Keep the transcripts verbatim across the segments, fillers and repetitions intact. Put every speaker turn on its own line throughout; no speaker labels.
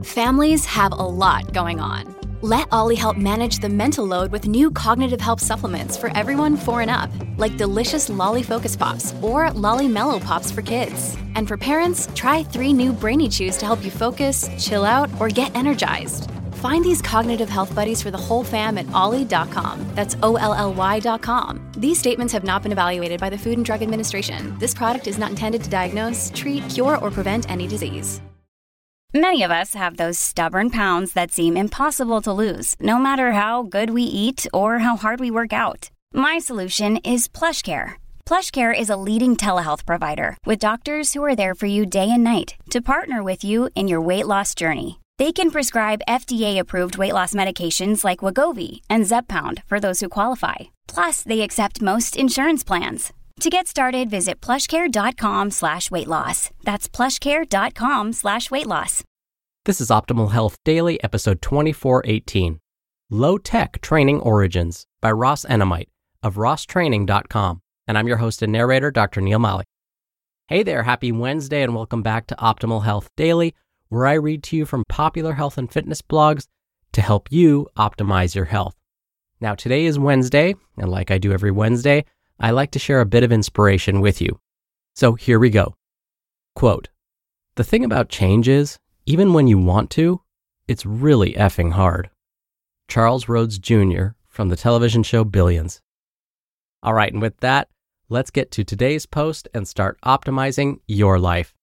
Families have a lot going on. Let Ollie help manage the mental load with new cognitive help supplements for everyone four and up, like delicious Lolly Focus Pops or Lolly Mellow Pops for kids. And for parents, try three new Brainy Chews to help you focus, chill out, or get energized. Find these cognitive health buddies for the whole fam at ollie dot com. That's O L L Y dot com. These statements have not been evaluated by the Food and Drug Administration. This product is not intended to diagnose, treat, cure, or prevent any disease.
Many of us have those stubborn pounds that seem impossible to lose, no matter how good we eat or how hard we work out. My solution is PlushCare. PlushCare is a leading telehealth provider with doctors who are there for you day and night to partner with you in your weight loss journey. They can prescribe F D A-approved weight loss medications like Wegovy and Zepbound for those who qualify. Plus, they accept most insurance plans. To get started, visit plushcare.com slash weight loss. That's plushcare.com slash weight loss.
This is Optimal Health Daily, episode twenty-four eighteen. Low Tech Training Origins by Ross Enamait of ross training dot com. And I'm your host and narrator, Doctor Neil Malik. Hey there, happy Wednesday, and welcome back to Optimal Health Daily, where I read to you from popular health and fitness blogs to help you optimize your health. Now, today is Wednesday, and like I do every Wednesday, I like to share a bit of inspiration with you. So here we go. Quote, "The thing about change is, even when you want to, it's really effing hard." Charles Rhodes Junior from the television show Billions. All right, and with that, let's get to today's post and start optimizing your life.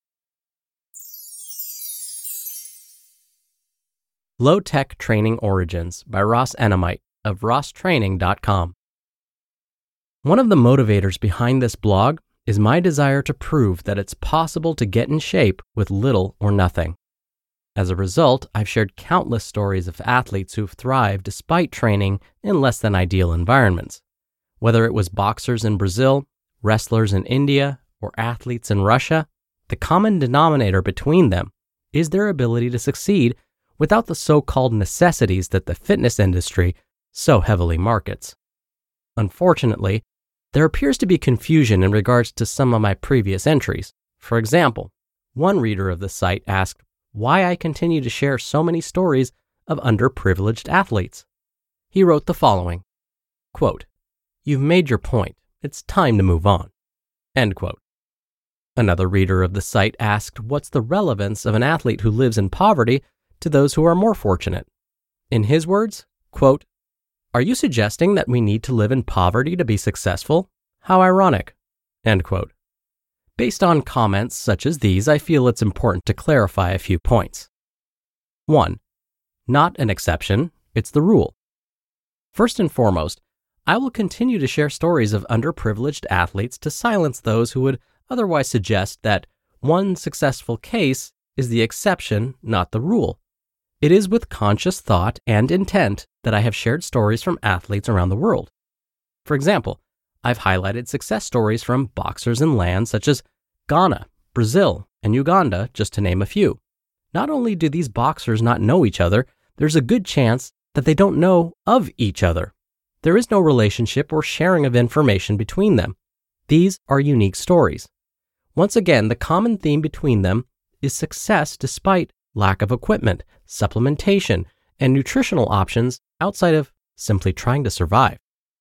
Low Tech Training Origins by Ross Enamait of ross training dot com. One of the motivators behind this blog is my desire to prove that it's possible to get in shape with little or nothing. As a result, I've shared countless stories of athletes who've thrived despite training in less than ideal environments. Whether it was boxers in Brazil, wrestlers in India, or athletes in Russia, the common denominator between them is their ability to succeed without the so-called necessities that the fitness industry so heavily markets. Unfortunately, there appears to be confusion in regards to some of my previous entries. For example, one reader of the site asked why I continue to share so many stories of underprivileged athletes. He wrote the following, quote, "You've made your point. It's time to move on." End quote. Another reader of the site asked what's the relevance of an athlete who lives in poverty to those who are more fortunate. In his words, quote, "Are you suggesting that we need to live in poverty to be successful? How ironic." End quote. Based on comments such as these, I feel it's important to clarify a few points. One, not an exception, it's the rule. First and foremost, I will continue to share stories of underprivileged athletes to silence those who would otherwise suggest that one successful case is the exception, not the rule. It is with conscious thought and intent that I have shared stories from athletes around the world. For example, I've highlighted success stories from boxers in lands such as Ghana, Brazil, and Uganda, just to name a few. Not only do these boxers not know each other, there's a good chance that they don't know of each other. There is no relationship or sharing of information between them. These are unique stories. Once again, the common theme between them is success despite lack of equipment, supplementation, and nutritional options outside of simply trying to survive.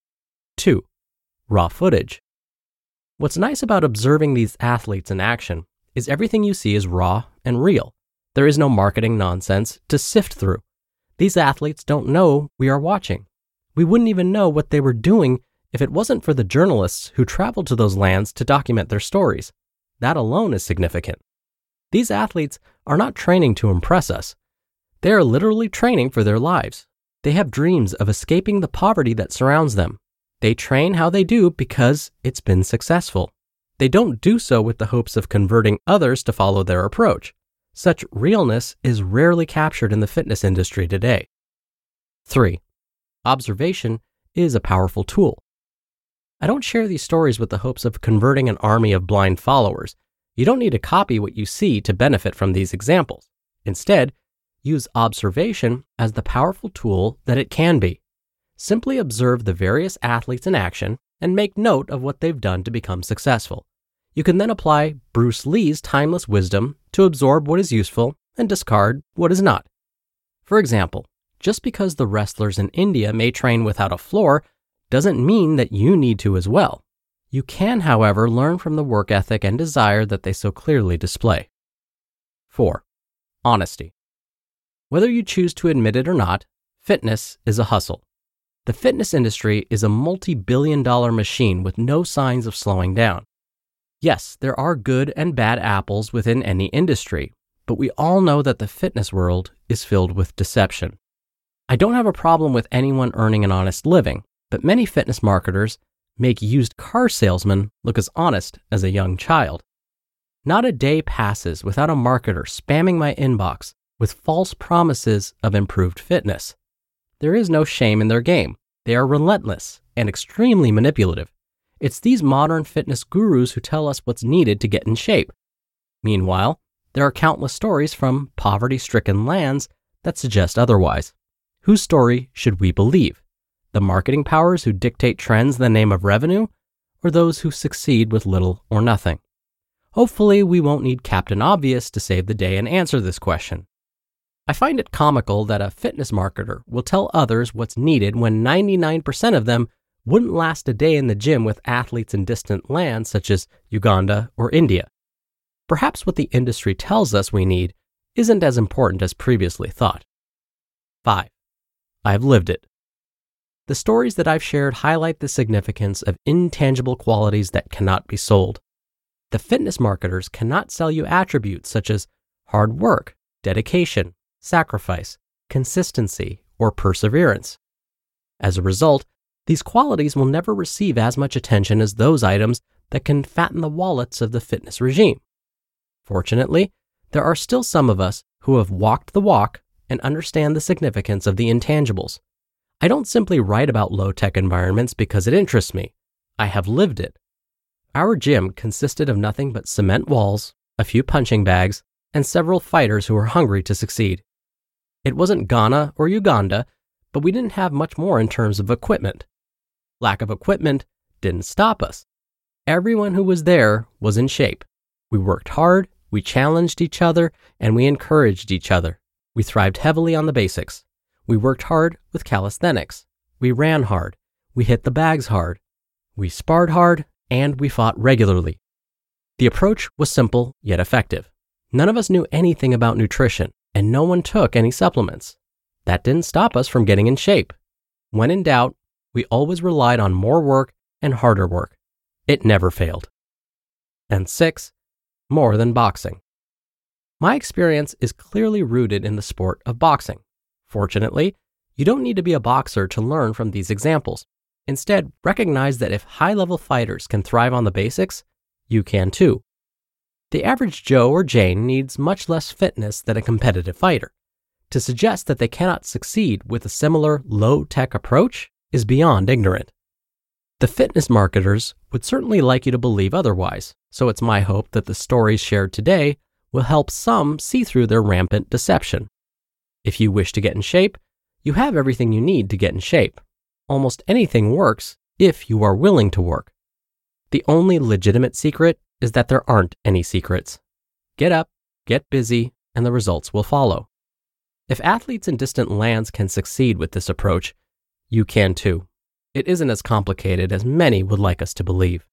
Two, raw footage. What's nice about observing these athletes in action is everything you see is raw and real. There is no marketing nonsense to sift through. These athletes don't know we are watching. We wouldn't even know what they were doing if it wasn't for the journalists who traveled to those lands to document their stories. That alone is significant. These athletes are not training to impress us. They are literally training for their lives. They have dreams of escaping the poverty that surrounds them. They train how they do because it's been successful. They don't do so with the hopes of converting others to follow their approach. Such realness is rarely captured in the fitness industry today. Three, observation is a powerful tool. I don't share these stories with the hopes of converting an army of blind followers. You don't need to copy what you see to benefit from these examples. Instead, use observation as the powerful tool that it can be. Simply observe the various athletes in action and make note of what they've done to become successful. You can then apply Bruce Lee's timeless wisdom to absorb what is useful and discard what is not. For example, just because the wrestlers in India may train without a floor doesn't mean that you need to as well. You can, however, learn from the work ethic and desire that they so clearly display. four. Honesty. Whether you choose to admit it or not, fitness is a hustle. The fitness industry is a multi-billion dollar machine with no signs of slowing down. Yes, there are good and bad apples within any industry, but we all know that the fitness world is filled with deception. I don't have a problem with anyone earning an honest living, but many fitness marketers make used car salesmen look as honest as a young child. Not a day passes without a marketer spamming my inbox with false promises of improved fitness. There is no shame in their game. They are relentless and extremely manipulative. It's these modern fitness gurus who tell us what's needed to get in shape. Meanwhile, there are countless stories from poverty-stricken lands that suggest otherwise. Whose story should we believe? The marketing powers who dictate trends in the name of revenue, or those who succeed with little or nothing? Hopefully, we won't need Captain Obvious to save the day and answer this question. I find it comical that a fitness marketer will tell others what's needed when ninety-nine percent of them wouldn't last a day in the gym with athletes in distant lands such as Uganda or India. Perhaps what the industry tells us we need isn't as important as previously thought. five. I've lived it. The stories that I've shared highlight the significance of intangible qualities that cannot be sold. The fitness marketers cannot sell you attributes such as hard work, dedication, sacrifice, consistency, or perseverance. As a result, these qualities will never receive as much attention as those items that can fatten the wallets of the fitness regime. Fortunately, there are still some of us who have walked the walk and understand the significance of the intangibles. I don't simply write about low-tech environments because it interests me. I have lived it. Our gym consisted of nothing but cement walls, a few punching bags, and several fighters who were hungry to succeed. It wasn't Ghana or Uganda, but we didn't have much more in terms of equipment. Lack of equipment didn't stop us. Everyone who was there was in shape. We worked hard, we challenged each other, and we encouraged each other. We thrived heavily on the basics. We worked hard with calisthenics. We ran hard. We hit the bags hard. We sparred hard, and we fought regularly. The approach was simple yet effective. None of us knew anything about nutrition, and no one took any supplements. That didn't stop us from getting in shape. When in doubt, we always relied on more work and harder work. It never failed. And six, more than boxing. My experience is clearly rooted in the sport of boxing. Fortunately, you don't need to be a boxer to learn from these examples. Instead, recognize that if high-level fighters can thrive on the basics, you can too. The average Joe or Jane needs much less fitness than a competitive fighter. To suggest that they cannot succeed with a similar low-tech approach is beyond ignorant. The fitness marketers would certainly like you to believe otherwise, so it's my hope that the stories shared today will help some see through their rampant deception. If you wish to get in shape, you have everything you need to get in shape. Almost anything works if you are willing to work. The only legitimate secret is that there aren't any secrets. Get up, get busy, and the results will follow. If athletes in distant lands can succeed with this approach, you can too. It isn't as complicated as many would like us to believe.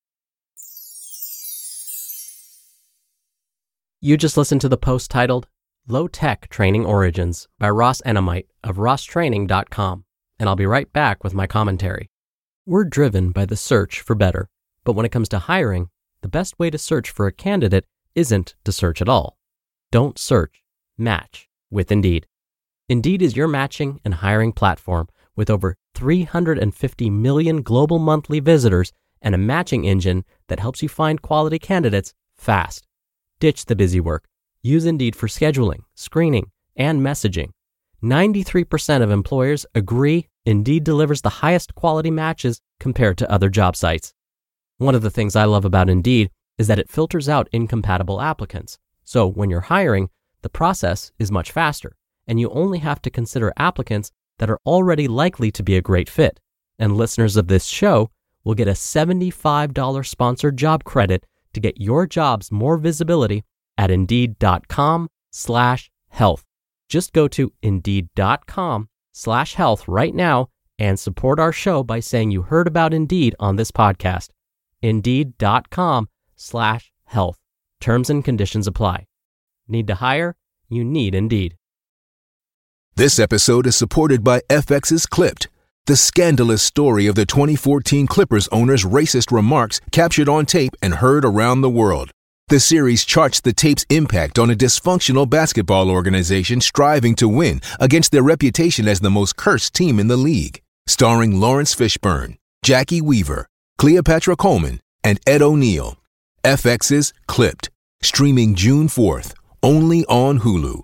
You just listened to the post titled Low Tech Training Origins by Ross Enamait of ross training dot com, and I'll be right back with my commentary. We're driven by the search for better, but when it comes to hiring, the best way to search for a candidate isn't to search at all. Don't search, match with Indeed. Indeed is your matching and hiring platform with over three hundred fifty million global monthly visitors and a matching engine that helps you find quality candidates fast. Ditch the busy work. Use Indeed for scheduling, screening, and messaging. ninety-three percent of employers agree Indeed delivers the highest quality matches compared to other job sites. One of the things I love about Indeed is that it filters out incompatible applicants. So when you're hiring, the process is much faster, and you only have to consider applicants that are already likely to be a great fit. And listeners of this show will get a seventy-five dollars sponsored job credit to get your jobs more visibility at indeed.com slash health. Just go to Indeed.com slash health right now and support our show by saying you heard about Indeed on this podcast. Indeed.com slash health. Terms and conditions apply. Need to hire? You need Indeed.
This episode is supported by F X's Clipped, the scandalous story of the twenty fourteen Clippers owner's racist remarks captured on tape and heard around the world. The series charts the tape's impact on a dysfunctional basketball organization striving to win against their reputation as the most cursed team in the league. Starring Lawrence Fishburne, Jackie Weaver, Cleopatra Coleman, and Ed O'Neill. F X's Clipped, streaming June fourth, only on Hulu.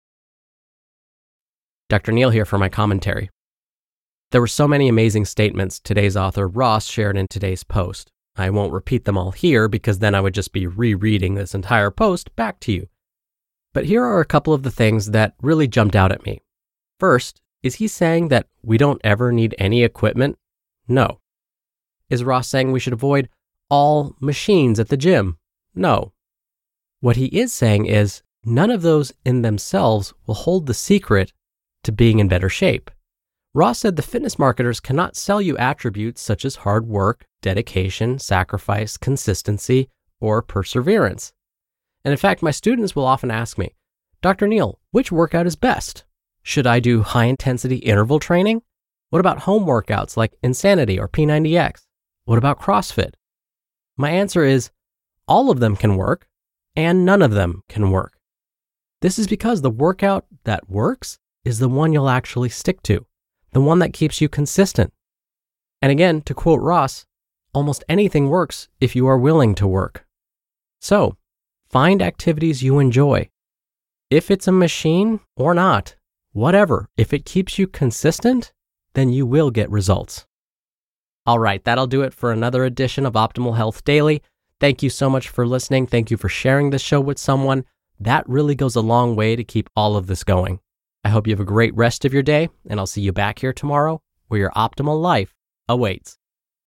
Doctor Neal here for my commentary. There were so many amazing statements today's author Ross shared in today's post. I won't repeat them all here because then I would just be rereading this entire post back to you. But here are a couple of the things that really jumped out at me. First, is he saying that we don't ever need any equipment? No. Is Ross saying we should avoid all machines at the gym? No. What he is saying is none of those in themselves will hold the secret to being in better shape. Ross said the fitness marketers cannot sell you attributes such as hard work, dedication, sacrifice, consistency, or perseverance. And in fact, my students will often ask me, Doctor Neal, which workout is best? Should I do high-intensity interval training? What about home workouts like Insanity or P ninety X? What about CrossFit? My answer is, all of them can work, and none of them can work. This is because the workout that works is the one you'll actually stick to, the one that keeps you consistent. And again, to quote Ross, almost anything works if you are willing to work. So, find activities you enjoy. If it's a machine or not, whatever, if it keeps you consistent, then you will get results. All right, that'll do it for another edition of Optimal Health Daily. Thank you so much for listening. Thank you for sharing this show with someone. That really goes a long way to keep all of this going. I hope you have a great rest of your day, and I'll see you back here tomorrow where your optimal life awaits.